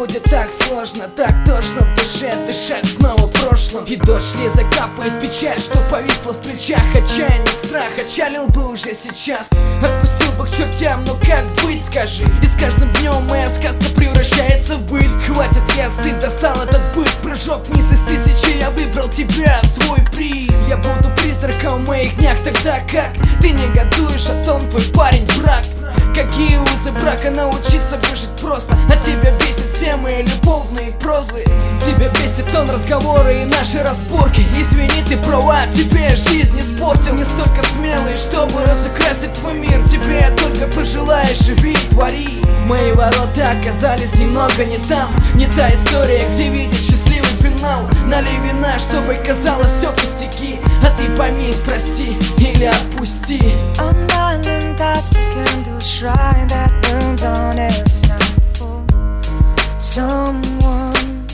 будет так сложно, так тошно в душе дышать снова прошлым. И дождь ли закапает печаль, что повисла в плечах. Отчаянный страх отчалил бы уже сейчас. Отпустил бы к чертям, но как быть, скажи? И с каждым днем моя сказка превращается в быль. Хватит, я сыт, достал этот быт. Прыжок вниз из тысячи, я выбрал тебя, свой приз. Я буду призраком в моих днях, тогда как ты негодуешь о том, твой парень брак. Какие узы брака, научиться выжить просто. А тебя бесит все мои любовные прозы. Тебя бесит тон разговора и наши разборки. Извини, ты права, тебе жизнь испортил. Не столько смелый, чтобы разукрасить твой мир. Тебе я только пожелаю, живи, твори. Мои ворота оказались немного не там. Не та история, где видят счастливый финал. Налей вина, чтобы казалось все пустяки. А ты пойми, прости или отпусти. Shrine that burns on every night for someone.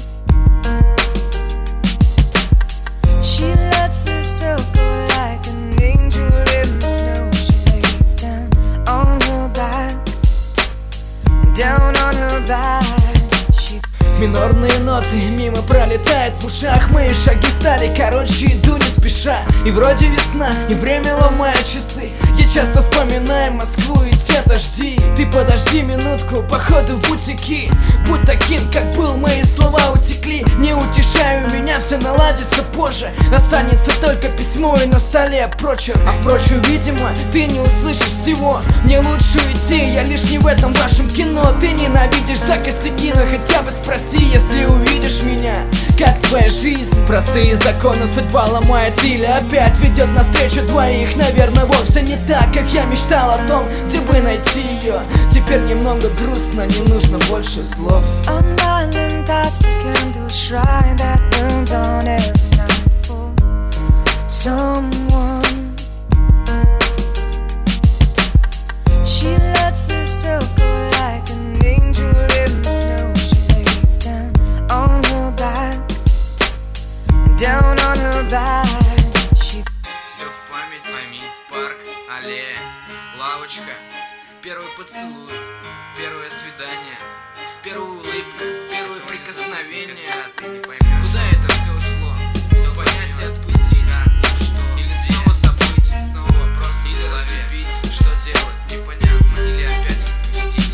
She lets herself go like an angel in the snow. She lays down on her back, down on her back. Минорные ноты мимо пролетают в ушах. Мои шаги стали короче, иду не спеша. И вроде весна, и время ломает часы. Я часто вспоминаю Москву и те дожди. Ты подожди минутку, походу в бутики. Будь таким, как был, мои слова утекли. Не утешаю меня, все наладится позже. Останется только письмо и на столе прочерк. А впрочем, видимо, ты не услышишь всего. Мне лучше уйти, я лишь не в этом вашем кино. Ты ненавидишь за косяки, но хотя бы спроси, если увидишь меня, как твоя жизнь. Простые законы судьба ломает или опять ведет навстречу двоих. Наверное, вовсе не так, как я мечтал о том, где бы найти ее. Теперь немного грустно, не нужно больше слов. Down on her back. Все в память, пойми. Парк, аллея, лавочка. Первый поцелуй, первое свидание, первая улыбка, первое прикосновение. Ты не поймешь, куда это все ушло. То понятие отпустить, что? Или снова забыть, снова вопрос, или разлюбить. Что делать, непонятно, или опять отпустить.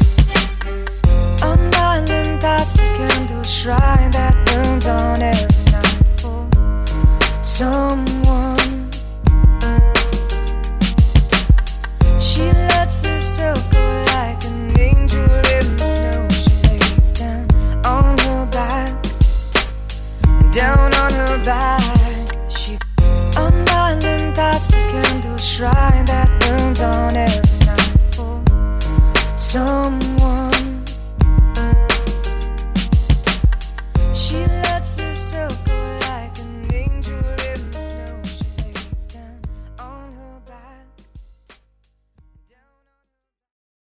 Undying past the candle shrine that burns on every night for someone. She lets herself go like an angel in the snow. She lays down on her back, down on her back. She undying past the candle shrine that burns on every night for someone. She